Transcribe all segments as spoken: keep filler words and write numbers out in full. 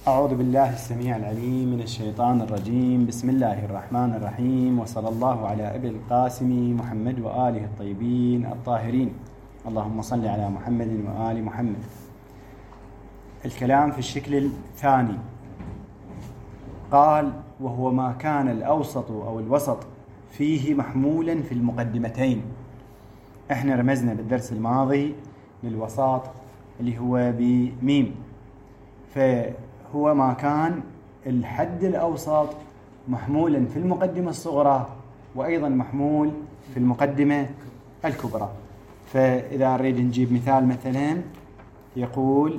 أعوذ بالله السميع العليم من الشيطان الرجيم. بسم الله الرحمن الرحيم، وصلى الله على أبي القاسم محمد وآله الطيبين الطاهرين. اللهم صل على محمد وآل محمد. الكلام في الشكل الثاني. قال: وهو ما كان الأوسط أو الوسط فيه محمولا في المقدمتين. احنا رمزنا بالدرس الماضي للوساط اللي هو بميم، فهو ما كان الحد الأوسط محمولا في المقدمة الصغرى وأيضا محمول في المقدمة الكبرى. فإذا نريد نجيب مثال، مثلا يقول: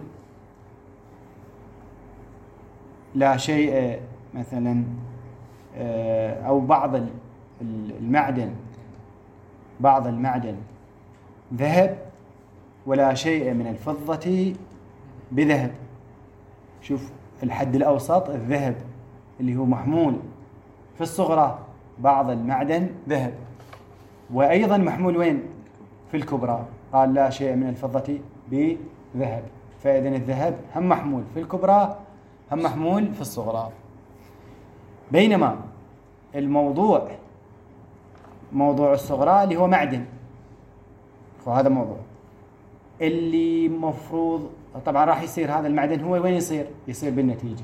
لا شيء مثلا أو بعض المعدن بعض المعدن ذهب ولا شيء من الفضة بذهب. شوف الحد الأوسط الذهب اللي هو محمول في الصغرى، بعض المعدن ذهب، وأيضا محمول وين؟ في الكبرى. قال: لا شيء من الفضة بذهب. فإذن الذهب هم محمول في الكبرى هم محمول في الصغرى. بينما الموضوع موضوع الصغرى اللي هو معدن، وهذا موضوع اللي مفروض طبعا راح يصير هذا المعدن هو وين يصير؟ يصير بالنتيجة.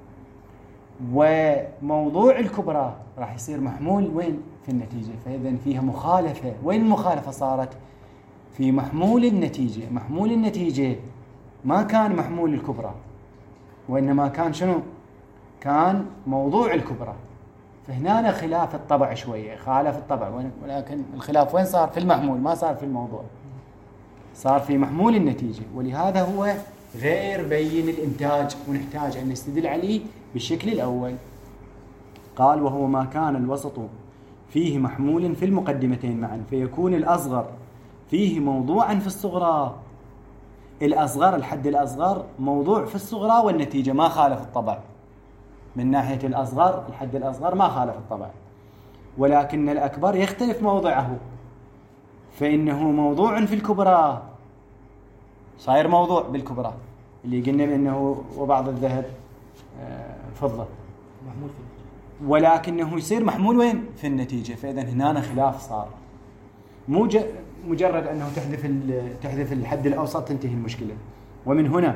وموضوع الكبرى راح يصير محمول وين؟ في النتيجة. فإذن فيها مخالفة. وين المخالفة صارت؟ في محمول النتيجة. محمول النتيجة ما كان محمول الكبرى، وإنما كان شنو؟ كان موضوع الكبرى. فهنا خلاف الطبع شوية، خالف الطبع، ولكن الخلاف وين صار؟ في المحمول، ما صار في الموضوع، صار في محمول النتيجة. ولهذا هو غير بين الإنتاج، ونحتاج أن نستدل عليه بالشكل الأول. قال: وهو ما كان الوسط فيه محمول في المقدمتين معا، فيكون الأصغر فيه موضوعا في الصغرى. الأصغر، الحد الأصغر موضوع في الصغرى، والنتيجة ما خالف الطبع. من ناحية الأصغر، الحد الأصغر ما خالف الطبع، ولكن الأكبر يختلف موضعه، فإنه موضوع في الكبرى، صاير موضوع بالكبرى اللي قلنا بأنه وبعض الذهب فضة محمول فيه، ولكنه يصير محمول وين؟ في النتيجة. فإذا هنا خلاف صار. مو مجرد أنه تحذف تحذف الحد الأوسط تنتهي المشكلة. ومن هنا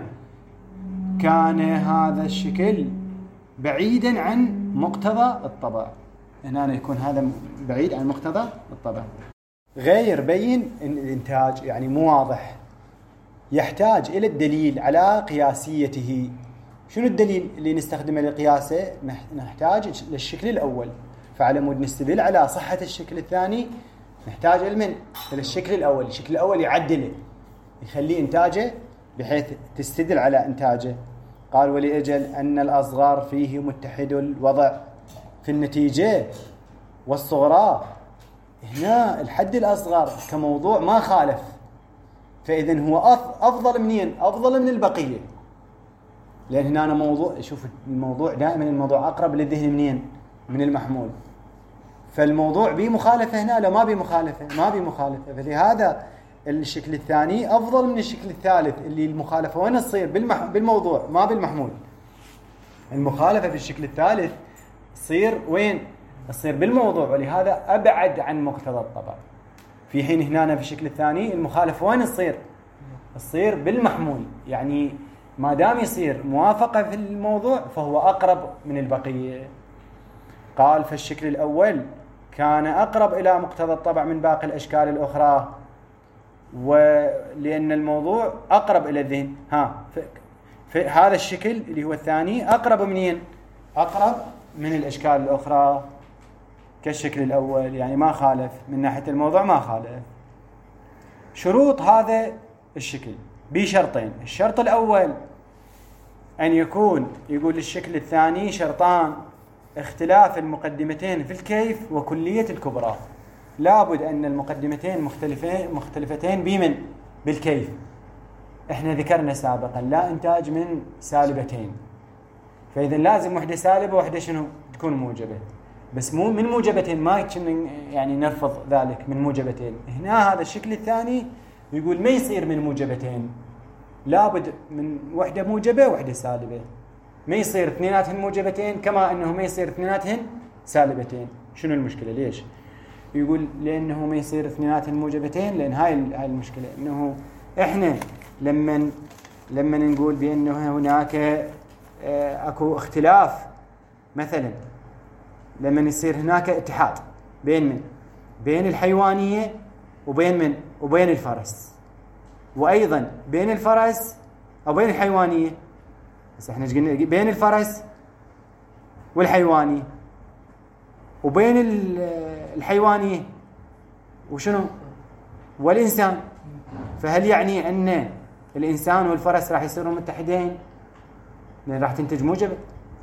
كان هذا الشكل بعيدا عن مقتضى الطبع. هنا يكون هذا بعيد عن مقتضى الطبع، غير بين الإنتاج، يعني مو واضح، يحتاج إلى الدليل على قياسيته. شنو الدليل اللي نستخدمه لقياسه؟ نحتاج للشكل الأول. فعلى مود نستدل على صحة الشكل الثاني نحتاج إلى الشكل الأول. الشكل الأول يعدله، يخليه إنتاجه بحيث تستدل على إنتاجه. قال: ولأجل أن الأصغر فيه متحد الوضع في النتيجة والصغرى. هنا الحد الأصغر كموضوع ما خالف، فإذن هو أفضل منين؟ أفضل من البقية، لأن هنا أنا موضوع، شوف الموضوع دائما الموضوع أقرب للذهن منين؟ من المحمول. فالموضوع بيه مخالفة هنا، لو ما بيه مخالفة ما بيه مخالفة. فلهذا الشكل الثاني أفضل من الشكل الثالث اللي المخالفة وين تصير؟ بالمح... بالموضوع ما بالمحمول. المخالفة في الشكل الثالث تصير وين؟ تصير بالموضوع، ولهذا أبعد عن مقتضى الطبع. في حين هنا في الشكل الثاني المخالفة وين تصير؟ تصير بالمحمول، يعني ما دام يصير موافقة في الموضوع فهو أقرب من البقية. قال: فالشكل الأول كان أقرب إلى مقتضى الطبع من باقي الأشكال الأخرى، ولأن الموضوع أقرب إلى الذهن. ها فهذا الشكل اللي هو الثاني أقرب منين؟ أقرب من الأشكال الأخرى كالشكل الأول، يعني ما خالف من ناحية الموضوع، ما خالف. شروط هذا الشكل بشرطين. الشرط الأول أن يكون، يقول الشكل الثاني شرطان: اختلاف المقدمتين في الكيف وكلية الكبرى. لابد أن المقدمتين مختلفين مختلفتين بمن؟ بالكيف. احنا ذكرنا سابقا لا إنتاج من سالبتين، فإذا لازم وحدة سالبة وحدة شنو؟ تكون موجبة. بس مو من موجبتين، ما يعني نرفض ذلك من موجبتين. هنا هذا الشكل الثاني يقول ما يصير من موجبتين، لابد من وحدة موجبة ووحدة سالبة. ما يصير اثنيناتهن موجبتين كما أنه ما يصير اثنيناتهن سالبتين. شنو المشكلة؟ ليش؟ يقول لأنه ما يصير اثنيناتهن موجبتين، لأن هاي هاي المشكلة، أنه إحنا لما لما نقول بأنه هناك أكو اختلاف، مثلا لما يصير هناك اتحاد بين من بين الحيوانية وبين من وبين الفرس، وأيضا بين الفرس أو بين الحيوانية، بس احنا قلنا بين الفرس والحيوانية وبين الحيوانية وشنو والإنسان، فهل يعني أن الإنسان والفرس راح يصيروا متحدين؟ لأن راح تنتج موجبة.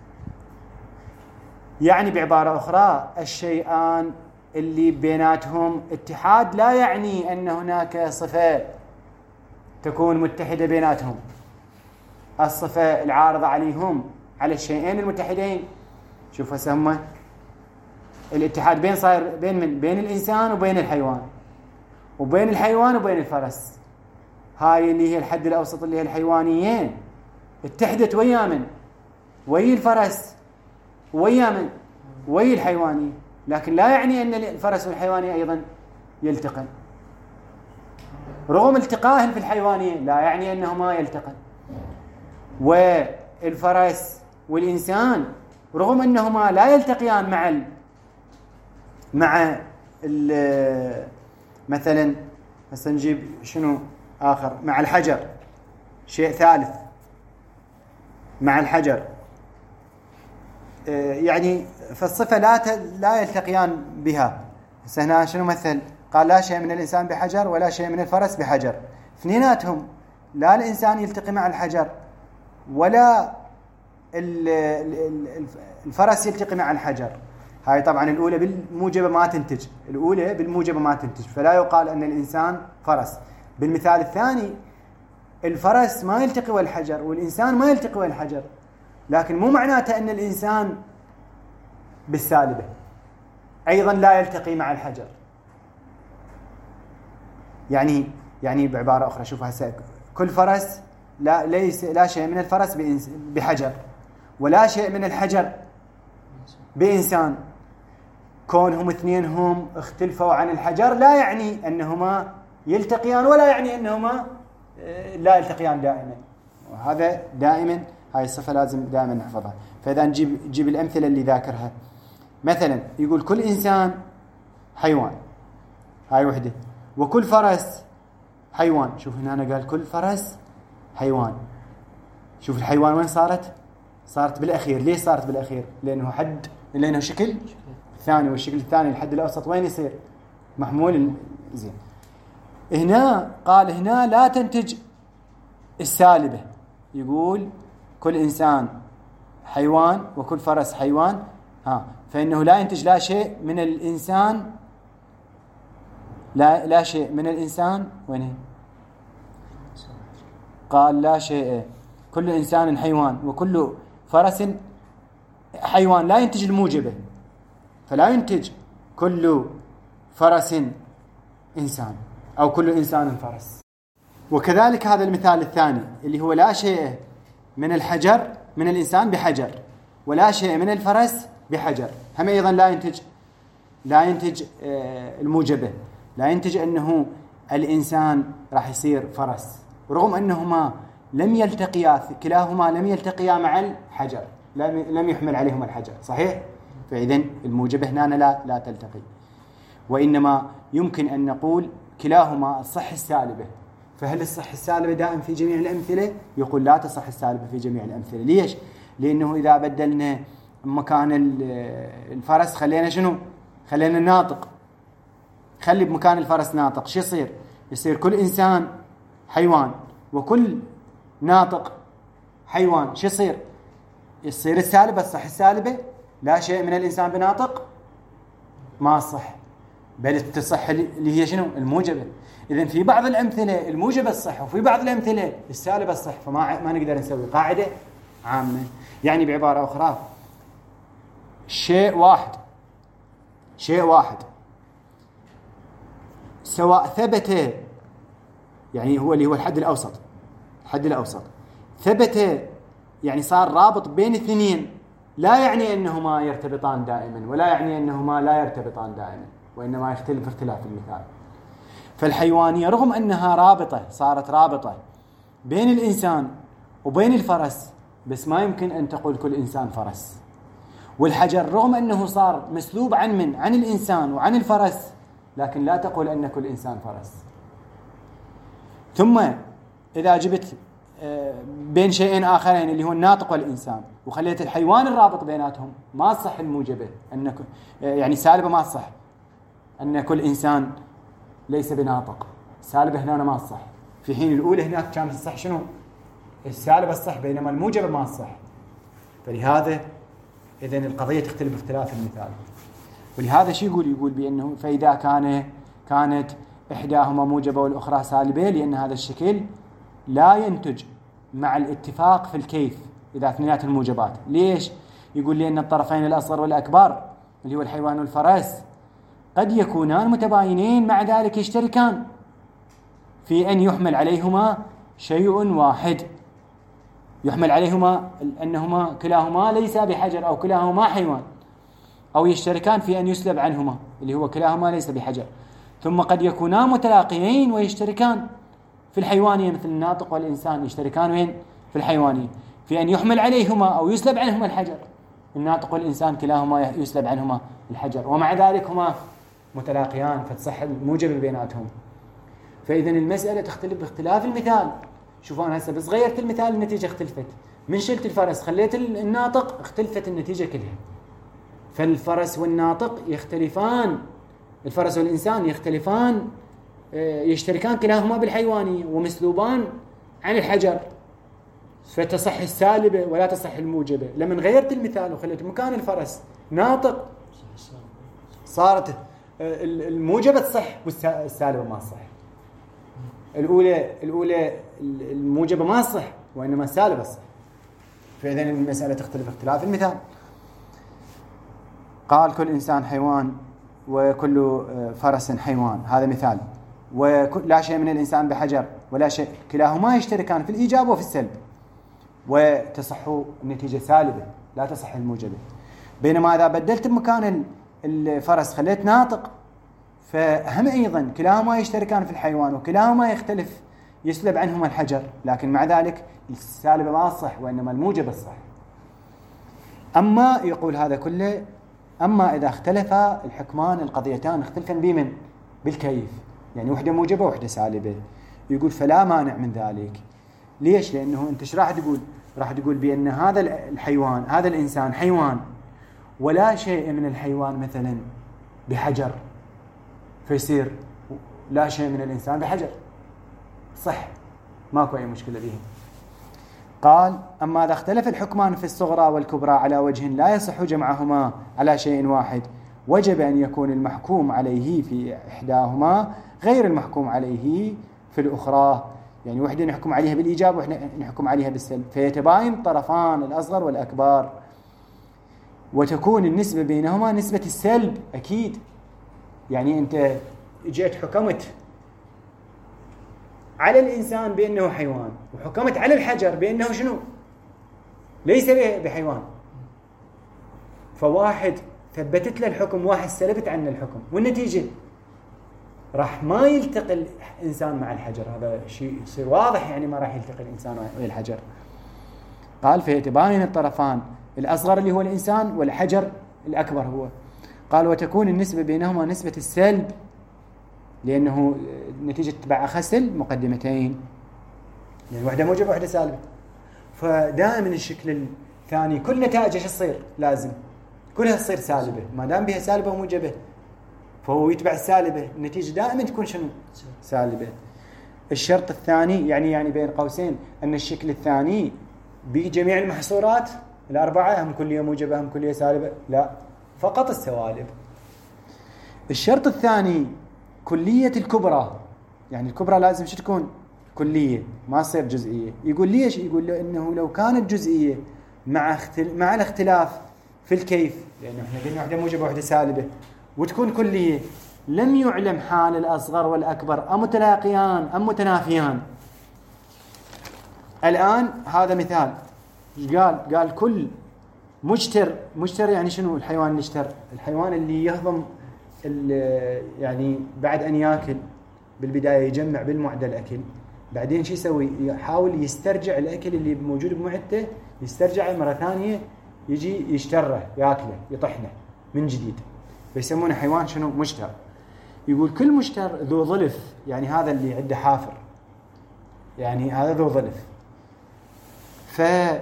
يعني بعبارة أخرى الشيئان اللي بيناتهم اتحاد لا يعني أن هناك صفة تكون متحدة بيناتهم، الصفة العارضة عليهم على الشيئين المتحدين. شوف هسه الاتحاد بين صاير بين من بين الإنسان وبين الحيوان، وبين الحيوان وبين الفرس. هاي اللي هي الحد الأوسط اللي هي الحيوانيين اتحدت ويا من ويا الفرس ويا من ويا الحيوانية، لكن لا يعني أن الفرس والحيوانية أيضا يلتقن. رغم التقائهم في الحيوانية لا يعني أنهما يلتقن. والفرس والإنسان رغم أنهما لا يلتقيان مع ال مع ال مثلا هسه نجيب شنو آخر مع الحجر، شيء ثالث مع الحجر، يعني فالصفة لا لا يلتقيان بها. هسه هنا شنو مثل؟ قال لا شيء من الإنسان بحجر ولا شيء من الفرس بحجر. اثنيناتهم لا الإنسان يلتقي مع الحجر ولا الفرس يلتقي مع الحجر. هاي طبعا الأولى بالموجبة ما تنتج، الأولى بالموجبة ما تنتج، فلا يقال أن الإنسان فرس. بالمثال الثاني الفرس ما يلتقي والحجر والإنسان ما يلتقي والحجر، لكن مو معناته أن الإنسان بالسالبة أيضا لا يلتقي مع الحجر. يعني يعني بعبارة أخرى شوف هسه كل فرس لا ليس لا شيء من الفرس بحجر ولا شيء من الحجر بإنسان. كونهم اثنين هم اختلفوا عن الحجر لا يعني أنهما يلتقيان ولا يعني أنهما لا يلتقيان دائما، وهذا دائما هاي الصفة لازم دائما نحفظها. فإذا نجيب نجيب الأمثلة اللي ذاكرها، مثلا يقول كل إنسان حيوان، هاي وحدة، وكل فرس حيوان. شوف هنا أنا قال كل فرس حيوان. شوف الحيوان وين صارت؟ صارت بالأخير. ليش صارت بالأخير؟ لأنه حد لأنه شكل ثاني، والشكل الثاني الحد الأوسط وين يصير؟ محمول. زين هنا قال هنا لا تنتج السالبة، يقول كل إنسان حيوان وكل فرس حيوان، ها فإنه لا ينتج لا شيء من الإنسان لا لا شيء من الإنسان. وين قال لا شيء كل إنسان حيوان وكل فرس حيوان، لا ينتج الموجبة، فلا ينتج كل فرس إنسان أو كل إنسان فرس. وكذلك هذا المثال الثاني اللي هو لا شيء من الحجر من الإنسان بحجر ولا شيء من الفرس بحجر، هم أيضا لا ينتج لا ينتج الموجبة، لا ينتج أنه الإنسان راح يصير فرس، رغم أنهما لم يلتقيا كلاهما لم يلتقيا مع الحجر، لم لم يحمل عليهما الحجر، صحيح؟ فإذن الموجبة هنا لا لا تلتقي، وإنما يمكن أن نقول كلاهما الصح السالبة. فهل الصح السالبة دائم في جميع الأمثلة؟ يقول لا تصح السالبة في جميع الأمثلة. ليش؟ لأنه إذا بدلنا مكان الفرس خلينا شنو؟ خلينا ناطق، خلي بمكان الفرس ناطق، شو يصير؟ يصير كل إنسان حيوان وكل ناطق حيوان، شو يصير؟ يصير السالبة الصح السالبة لا شيء من الإنسان بناطق ما صح، بل تصح اللي هي شنو؟ الموجبة. إذن في بعض الأمثلة الموجبة الصح وفي بعض الأمثلة السالبة الصح، فما ما نقدر نسوي قاعدة عامة. يعني بعبارة أخرى شيء واحد شيء واحد سواء ثبت، يعني هو اللي هو الحد الأوسط الحد الأوسط ثبت يعني صار رابط بين اثنين، لا يعني أنهما يرتبطان دائما، ولا يعني أنهما لا يرتبطان دائما، وإنما يختلف اختلاف المثال. فالحيوانية رغم أنها رابطة، صارت رابطة بين الإنسان وبين الفرس، بس ما يمكن أن تقول كل إنسان فرس. والحجر رغم أنه صار مسلوب عن من؟ عن الإنسان وعن الفرس، لكن لا تقول أن كل إنسان فرس. ثم إذا جبت بين شيئين آخرين اللي هو الناطق والإنسان، وخليت الحيوان الرابط بيناتهم، ما تصح الموجبة أن يعني سالبة، ما تصح أن كل إنسان ليس بناطق. سالبة هنا ما تصح، في حين الأولى هناك كانت تصح شنو؟ السالبة الصح، بينما الموجبة ما تصح. فلهذا إذن القضية تختلف باختلاف المثال. ولهذا شو يقول؟ يقول بأنه فإذا كان كانت إحداهما موجبة والأخرى سالبة، لأن هذا الشكل لا ينتج مع الاتفاق في الكيف إذا اثنينات الموجبات. ليش؟ يقول لأن الطرفين الأصغر والأكبر اللي هو الحيوان والفرس قد يكونان متباينين، مع ذلك يشتركان في أن يحمل عليهما شيء واحد، يحمل عليهما أنهما كلاهما ليس بحجر، أو كلاهما حيوان، أو يشتركان في أن يسلب عنهما اللي هو كلاهما ليس بحجر. ثم قد يكونان متلاقيين ويشتركان في الحيوانية، مثل الناطق والإنسان يشتركان وين؟ في الحيوانية، في أن يحمل عليهما أو يسلب عنهما الحجر. الناطق والإنسان كلاهما يسلب عنهما الحجر، ومع ذلك هما متلاقيان، فتصح الموجب بيناتهم. فإذا المسألة تختلف باختلاف المثال. شوفوا أنا هسه بس غيرت المثال النتيجة اختلفت، من شلت الفرس خليت الناطق اختلفت النتيجة كلها. فالفرس والناطق يختلفان، الفرس والإنسان يختلفان، يشتركان كلاهما بالحيوانية ومسلوبان عن الحجر، فتصح السالبة ولا تصح الموجبة. لما غيرت المثال وخليت مكان الفرس ناطق، صارت الموجبة تصح والسالبة ما تصح. الأولى الأولى الموجبة ما تصح، وإنما السالبة تصح. فإذا المسألة تختلف اختلاف المثال. قال كل إنسان حيوان وكل فرس حيوان، هذا مثال. ولا شيء من الإنسان بحجر ولا شيء، كلاهما يشتركان في الإيجاب وفي السلب، وتصح النتيجة سالبة لا تصح الموجبة. بينما إذا بدلت مكان الفرس خليت ناطق، فهم أيضا كلاهما يشتركان في الحيوان وكلاهما يختلف يسلب عنهما الحجر، لكن مع ذلك السالبة ما تصح وإنما الموجبة الصح. أما يقول هذا كله، أما إذا اختلف الحكمان القضيتان اختلفا بمن؟ بالكيف، يعني وحدة موجبة وحدة سالبة. يقول فلا مانع من ذلك. ليش؟ لأنه أنت ايش راح تقول؟ راح تقول بأن هذا الحيوان، هذا الإنسان حيوان، ولا شيء من الحيوان مثلا بحجر، فيصير لا شيء من الإنسان بحجر، صح، ماكو أي مشكلة به. قال أما إذا اختلف الحكمان في الصغرى والكبرى على وجه لا يصح جمعهما على شيء واحد، وجب أن يكون المحكوم عليه في إحداهما غير المحكوم عليه في الأخرى. يعني وحدة نحكم عليها بالإيجاب وحدة نحكم عليها بالسلب، فيتباين الطرفان الأصغر والأكبر، وتكون النسبة بينهما نسبة السلب أكيد. يعني أنت جيت حكمت على الإنسان بأنه حيوان، وحكمت على الحجر بأنه شنو؟ ليس بحيوان. فواحد ثبتت له الحكم، واحد سلبت عنه الحكم، والنتيجة راح ما يلتقي الإنسان مع الحجر. هذا شيء يصير واضح، يعني ما راح يلتقي الإنسان مع الحجر. قال فيتباين الطرفان الأصغر اللي هو الإنسان والحجر الأكبر هو. قال وتكون النسبة بينهما نسبة السلب، لأنه نتيجة تبع أخس المقدمتين، يعني واحدة موجبة واحدة سالبة. فدائما الشكل الثاني كل نتائجه ايش تصير؟ لازم كلها تصير سالبة، ما دام بها سالبة وموجبة فهو يتبع السالبة، النتيجة دائما تكون شنو؟ سالبة. الشرط الثاني يعني يعني بين قوسين أن الشكل الثاني بجميع المحصورات الأربعة هم كلية موجبة هم كلية سالبة؟ لا، فقط السوالب. الشرط الثاني كلية الكبرى، يعني الكبرى لازم شو تكون؟ كلية، ما تصير جزئية. يقول ليش؟ يقول له إنه لو كانت جزئية مع اختل... مع الاختلاف في الكيف، لأنه إحنا قلنا واحدة موجبة واحدة سالبة، وتكون كلية، لم يعلم حال الأصغر والأكبر أم متلاقيان أم متنافيان. الآن هذا مثال، ايش قال؟ قال كل مجتر. مجتر يعني شنو الحيوان اللي اشتر؟ الحيوان اللي يهضم يعني بعد أن يأكل بالبداية يجمع بالمعدة الأكل، بعدين شو يسوي؟ يحاول يسترجع الأكل اللي موجود بمعدته، يسترجعه مرة ثانية، يجي يشتره يأكله يطحنه من جديد، فيسمونه حيوان شنو؟ مجتر. يقول كل مجتر ذو ظلف، يعني هذا اللي عنده حافر، يعني هذا ذو ظلف. ف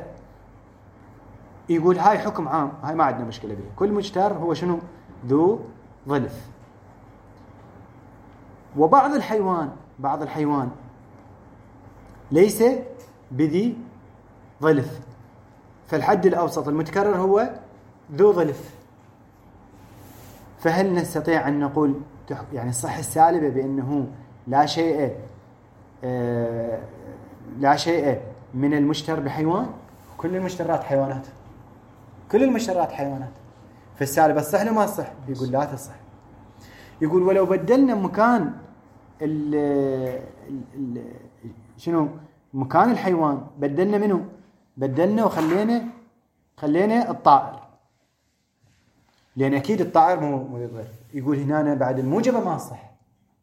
يقول هاي حكم عام، هاي ما عندنا مشكلة به، كل مجتر هو شنو؟ ذو ظلف. وبعض الحيوان بعض الحيوان ليس بذي ظلف، فالحد الأوسط المتكرر هو ذو ظلف. فهل نستطيع أن نقول يعني الصحة السالبة بأنه لا شيء آه لا شيء من المشتر بحيوان؟ كل المشترات حيوانات، كل المشترات حيوانات، فالسالبة الصح لما الصح؟ يقول لا تصح. يقول ولو بدلنا مكان ال ال شنو مكان الحيوان، بدلنا منه بدلنا وخلينا خلينا الطائر، لأن أكيد الطائر مو مو يضر. يقول هنا بعد الموجبة ما صح،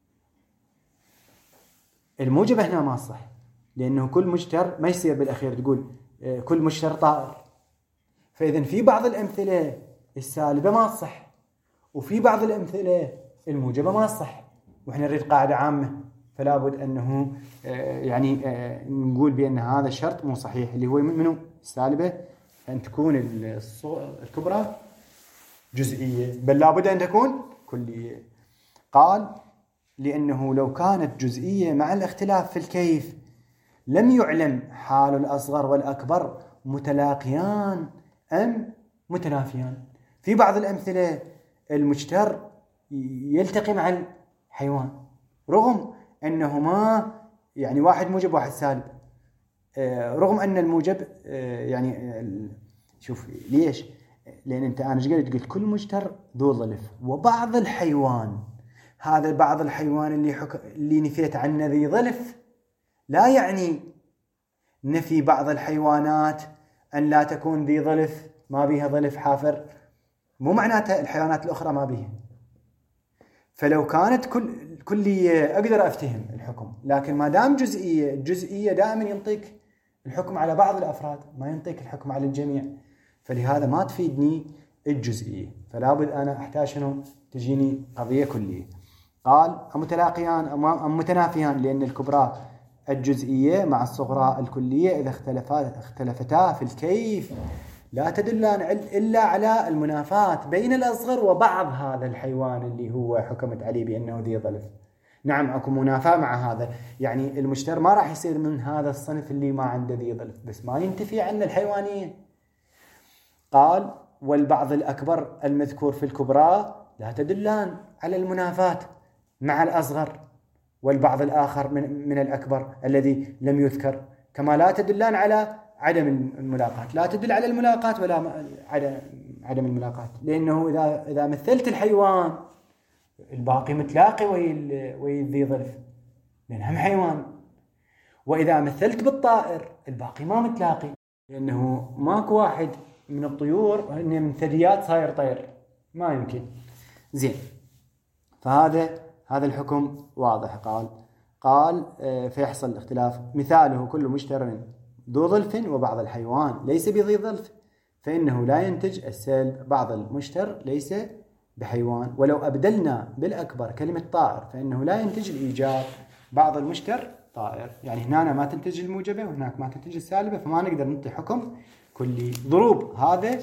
الموجبة هنا ما صح، لأنه كل مشتر ما يصير بالأخير تقول كل مشتر طائر. فإذن في بعض الأمثلة السالبة ما صح، وفي بعض الأمثلة الموجبة ما صح، وإحنا نريد قاعدة عامة، فلا بد أنه يعني نقول بأن هذا الشرط مو صحيح، اللي هو منه السالبة أن تكون الكبرى جزئية، بل لا بد أن تكون كلية. قال لأنه لو كانت جزئية مع الاختلاف في الكيف لم يعلم حال الأصغر والأكبر متلاقيان أم متنافيان. في بعض الأمثلة المجتر يلتقي مع الحيوان رغم أنهما يعني واحد موجب واحد سالب، رغم أن الموجب يعني شوف ليش؟ لأن أنت أنا قلت قلت كل مجتر ذو ظلف، وبعض الحيوان، هذا بعض الحيوان اللي حك... اللي نفيت عنه ذي ظلف لا يعني نفي بعض الحيوانات أن لا تكون ذي ظلف ما بيها ظلف حافر، مو معناتها الحيوانات الأخرى ما بيها. فلو كانت كل كلية أقدر أفتهم الحكم، لكن ما دام جزئية، الجزئية دائما ينطيك الحكم على بعض الأفراد، ما ينطيك الحكم على الجميع، فلهذا ما تفيدني الجزئية، فلا بد أنا أحتاج شنو تجيني قضية كلية. قال متلاقيان أم متنافيان، لأن الكبرى الجزئية مع الصغرى الكلية إذا اختلفا اختلفتا في الكيف لا تدلان إلا على المنافاة بين الأصغر وبعض هذا الحيوان اللي هو حكمت عليه بأنه ذي ظلف. نعم اكو منافاة مع هذا، يعني المشتر ما راح يصير من هذا الصنف اللي ما عنده ذي ظلف، بس ما ينتفي عنه الحيوانية. قال والبعض الأكبر المذكور في الكبرى لا تدلان على المنافاة مع الأصغر، والبعض الآخر من, من الأكبر الذي لم يذكر كما لا تدلان على عدم الملاقات، لا تدل على الملاقات ولا عدم الملاقات، لأنه إذا إذا مثلت الحيوان الباقي متلاقي ويا ذي ظلف لأنهم حيوان، وإذا مثلت بالطائر الباقي ما متلاقي، لأنه ماكو واحد من الطيور إنه من ثدييات صاير طير، ما يمكن. زين، فهذا هذا الحكم واضح. قال قال فيحصل اختلاف، مثاله كل مشتر ذو ظلف وبعض الحيوان ليس بذي ظلف فإنه لا ينتج السلب، بعض المشتر ليس بحيوان. ولو أبدلنا بالأكبر كلمة طائر فإنه لا ينتج الإيجاب، بعض المشتر طائر، يعني هنا ما تنتج الموجبة وهناك ما تنتج السالبة، فما نقدر نعطي حكم كلي. ضروب هذا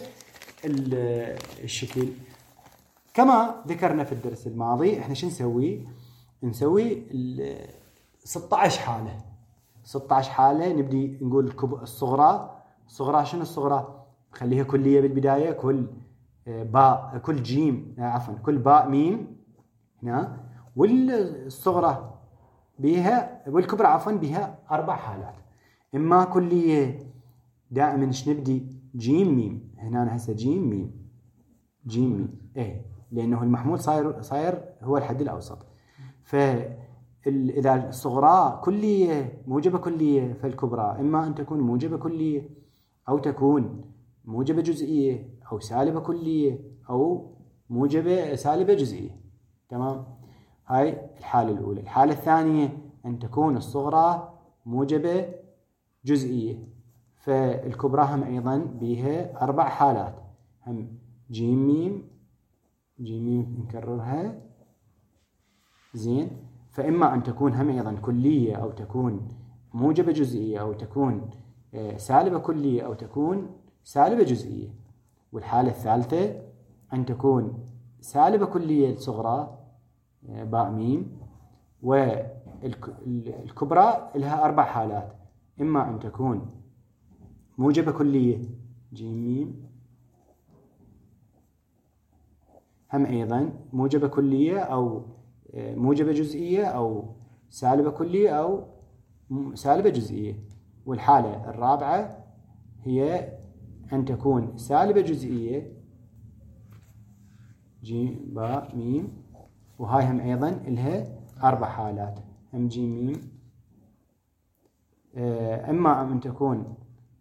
الشكل كما ذكرنا في الدرس الماضي. احنا شو نسوي؟ نسوي ستة عشر حالة، ستة عشر حالة. نبدي نقول الصغرى، الصغرى شنو الصغرى؟ خليها كلية بالبداية، كل باء كل جيم عفوا كل باء ميم هنا، والصغرى بها والكبرى عفوا بها أربع حالات. إما كلية دائما ايش نبدي؟ جيم ميم، هنا هسه جيم ميم جيم ميم ايه، لأنه المحمول صاير صاير هو الحد الأوسط. فإذا الصغرى كلية موجبة كلية، فالكبرى إما أن تكون موجبة كلية أو تكون موجبة جزئية أو سالبة كلية أو موجبة سالبة جزئية. تمام؟ هاي الحالة الأولى. الحالة الثانية أن تكون الصغرى موجبة جزئية، فالكبرى هم أيضا بها أربع حالات، هم جيم ميم جيم ميم نكررها زين. فإما أن تكون هم أيضا كلية أو تكون موجبة جزئية أو تكون سالبة كلية أو تكون سالبة جزئية. والحالة الثالثة أن تكون سالبة كلية الصغرى باء ميم، والكبرى لها أربع حالات، إما أن تكون موجبة كلية جيم ميم، هم أيضا موجبة كلية أو موجبة جزئية أو سالبة كلية أو سالبة جزئية. والحالة الرابعة هي أن تكون سالبة جزئية جيم باء ميم، وهاي هم أيضا لها أربع حالات، هم جيم ميم. إما أن تكون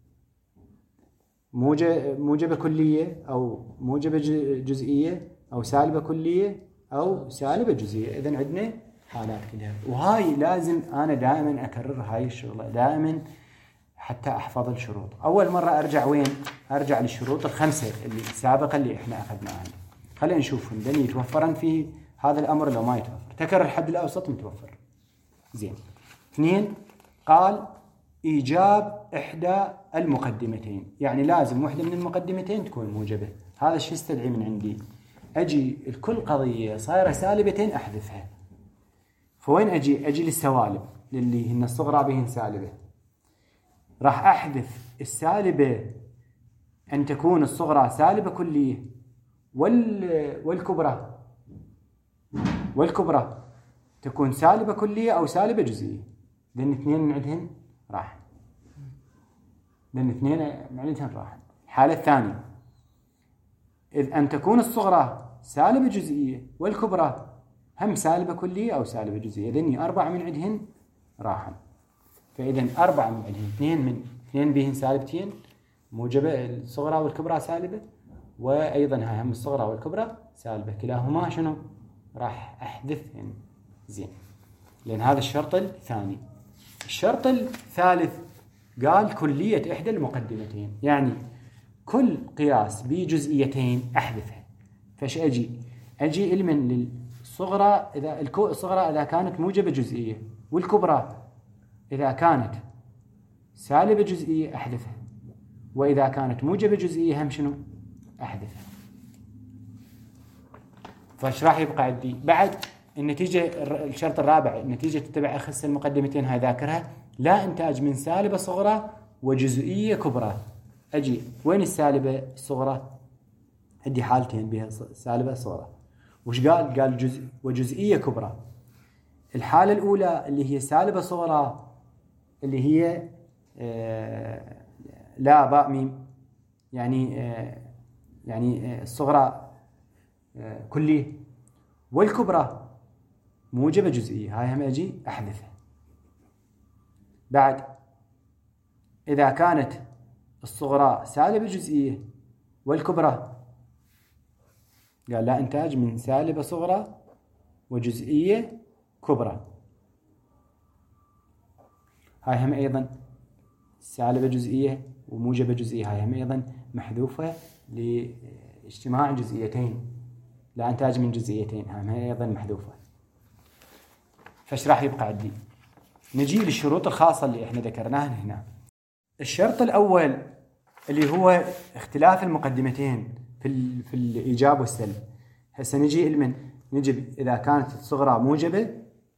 موجبة كلية أو موجبة جزئية أو سالبة كلية أو سالبة جزئية. إذن عندنا حالات كلها، وهاي لازم أنا دائما أكرر هاي الشغلة دائما حتى أحفظ الشروط. أول مرة أرجع وين؟ أرجع للشروط الخمسة اللي السابقة اللي إحنا أخذناها. خلينا نشوفهم دني يتوفرن في هذا الأمر لو ما يتوفر. تكرر الحد الأوسط متوفر. زين. اثنين، قال إيجاب إحدى المقدمتين، يعني لازم واحدة من المقدمتين تكون موجبة. هذا الشيء استدعي من عندي أجي الكل قضية صايرة سالبتين أحذفها. فوين أجي؟ أجي للسوالب للي هن الصغرى بهن سالبة، راح أحذف السالبة أن تكون الصغرى سالبة كلية وال والكبرى والكبرى تكون سالبة كلية أو سالبة جزئية، لأن اثنين من عندهن راح لأن اثنين من عندهن راح. الحالة الثانية إذ أن تكون الصغرى سالبة جزئية والكبرى هم سالبة كلية أو سالبة جزئية، لأن أربعة من عندهن راحن. فإذا أربعة من عندهن اثنين من اثنين بهن سالبتين موجبة، الصغرى والكبرى سالبة، وأيضا هاي هم الصغرى والكبرى سالبة، كلاهما شنو؟ راح أحذفهن. زين، لأن هذا الشرط الثاني. الشرط الثالث قال كلية إحدى المقدمتين، يعني كل قياس بجزئيتين أحذفها. فش أجي؟ أجي علما للصغرى إذا الصغرى إذا كانت موجبة جزئية، والكبرى إذا كانت سالبة جزئية أحذفها، وإذا كانت موجبة جزئية هم شنو؟ أحذفها. فايش راح يبقى عندي بعد؟ النتيجة الشرط الرابع، النتيجة تتبع أخس المقدمتين هاي ذاكرها، لا إنتاج من سالبة صغرى وجزئية كبرى. أجي وين السالبة الصغرى؟ عندي حالتين بها سالبة صغرى. وش قال؟ قال جزء وجزئية كبرى. الحالة الأولى اللي هي سالبة صغرى اللي هي آه لا باء ميم، يعني آه يعني الصغرى آه كلية، والكبرى موجبة جزئية، هاي هم أجي أحذفها. بعد إذا كانت الصغرى سالبة جزئية والكبرى قال لا إنتاج من سالبة صغرى وجزئية كبرى، هاي هم أيضا سالبة جزئية وموجبة جزئية، هاي هم أيضا محذوفة لاجتماع جزئيتين، لا إنتاج من جزئيتين، هاي هم أيضا محذوفة. فايش راح يبقى عندي؟ نجي للشروط الخاصة اللي احنا ذكرناها هنا. الشرط الأول اللي هو اختلاف المقدمتين في في الإيجاب والسلب. هسه نجي لمن نجيب إذا كانت الصغرى موجبة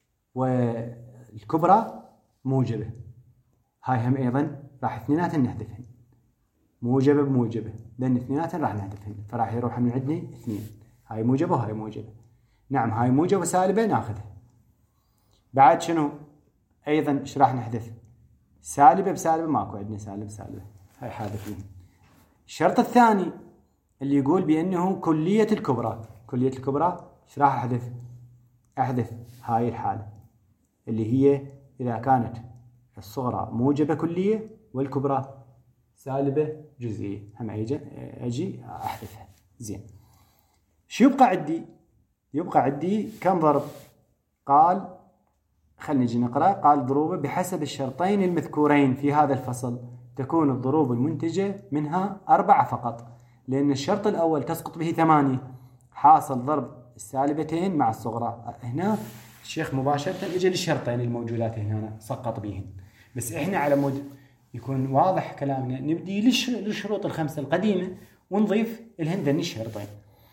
والكبرى موجبة، هاي هم أيضا راح اثنيناتن نحذفهن، موجبة بموجبة، لأن اثنيناتن راح نحذفهن، فراح يروح من عندنا اثنين، هاي موجبة وهاي موجبة. نعم هاي موجبة سالبة ناخذها. بعد شنو أيضا إيش راح نحذف؟ سالبة بسالبة ماكو عندنا سالب سالبة، هاي حاذفين. الشرط الثاني اللي يقول بأنه كلية الكبرى، كلية الكبرى إيش راح أحذف؟ أحذف هاي الحالة اللي هي إذا كانت الصغرى موجبة كلية والكبرى سالبة جزئية، هم أجي أجي أحذفها. زين، شو يبقى عندي؟ يبقى عندي كم ضرب؟ قال خلينا نجي نقرأ. قال ضروبه بحسب الشرطين المذكورين في هذا الفصل تكون الضروب المنتجة منها أربعة فقط، لأن الشرط الأول تسقط به ثمانية، حاصل ضرب السالبتين مع الصغرى. هنا الشيخ مباشرة اجى للشرطين الموجودات هنا سقط بهن، بس احنا على مود يكون واضح كلامنا نبدي للشروط الخمسة القديمة ونضيف الهندن الشرطين.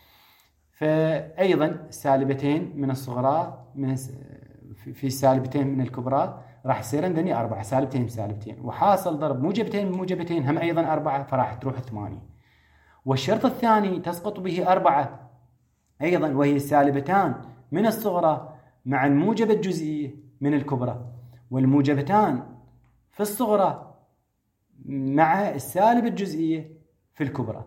فأيضا السالبتين من الصغرى من في السالبتين من الكبرى راح يصير عندني أربعة، سالبتين بسالبتين، وحاصل ضرب موجبتين بموجبتين هم أيضا أربعة، فراح تروح ثمانية. والشرط الثاني تسقط به أربعة أيضا، وهي السالبتان من الصغرى مع الموجبة الجزئية من الكبرى، والموجبتان في الصغرى مع السالبة الجزئية في الكبرى،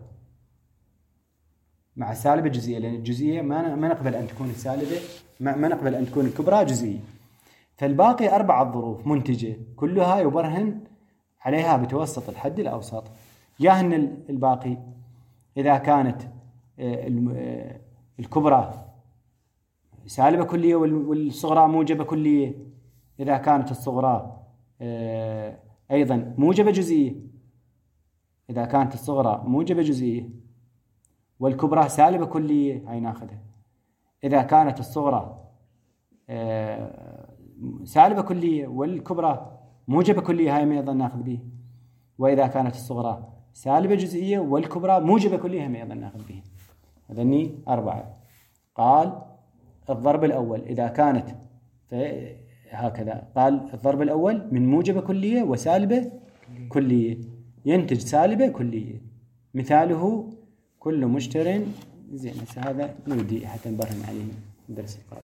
مع السالبة الجزئية، لأن الجزئية ما ما نقبل أن تكون السالبة ما, ما نقبل أن تكون الكبرى جزئية. فالباقي أربعة ظروف منتجة كلها يبرهن عليها بتوسط الحد الأوسط. ياهن الباقي إذا كانت الكبرى سالبة كلية والصغرى موجبة كلية، إذا كانت الصغرى أيضا موجبة جزئية، إذا كانت الصغرى موجبة جزئية والكبرى سالبة كلية هاي ناخذها. إذا كانت الصغرى سالبة كلية والكبرى موجبة كلية هاي أيضا ناخذ به. وإذا كانت الصغرى سالبة جزئية والكبرى موجبة كلية هم أيضا ناخذ به. هذني أربعة. قال الضرب الأول إذا كانت هكذا، قال الضرب الأول من موجبة كلية وسالبة كلية ينتج سالبة كلية، مثاله كل مشتر. زين، هذا نودي حتى نبرهن عليه درس القادم.